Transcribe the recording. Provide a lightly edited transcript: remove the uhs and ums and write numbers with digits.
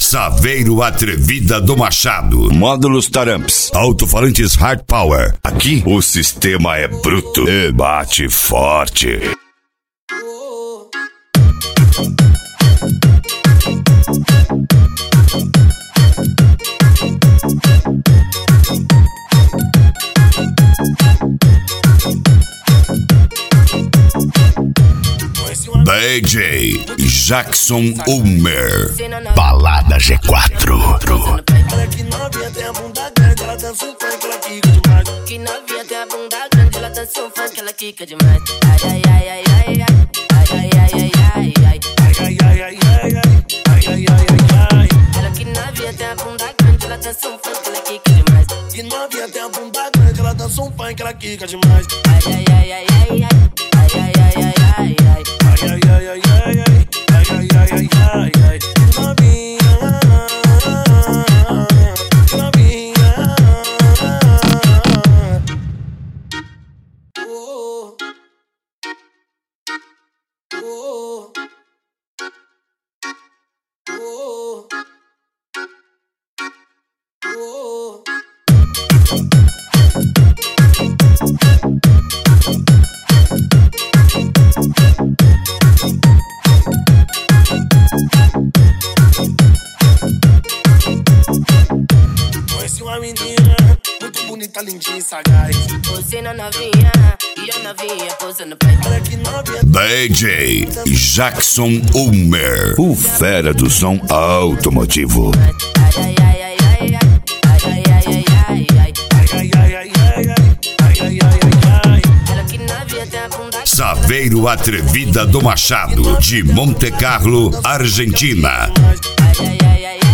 Saveiro Atrevida do Machado. Módulos Taramps. Alto-falantes Hard Power. Aqui o sistema é bruto e bate forte. DJ Jackson Ulmer. Balada G4. Olha que novinha tem a bunda grande, ela dança um funk, ela quica demais. Que novinha tem a bunda grande, ela dança um funk, ela quica demais. Ai, ai, ai, ai, ai, ai, ai, ai, ai, ai, ai, ai, ai, ai, ai, ai, ai, ai. Olha que novinha tem a bunda grande, ela dança um funk, ela quica demais. Que novinha tem a bunda grande, ela dança um funk, ela quica demais. Ai, ai, ai, ai, ai, ai, ai, ai, ai, ai, ai. Ai, ai, ai, ai, ai, ai, ai, ai, ai, ai, ai. Novinha, novinha. Oh, oh, oh, oh. Conheci uma menina muito bonita, lindinha e sagaz. Você na novinha e a novinha posando pra ele. Olha que novinha. DJ Jackson Ulmer. O fera do som automotivo. Ai, ai, ai, ai, ai, ai, ai, ai, ai, ai, ai, ai, ai, ai, ai, ai, ai, ai, ai. Olha que novinha tem a bunda. Saveiro Atrevida do Machado, de Monte Carlo, Argentina. Ai, ai, ai, ai.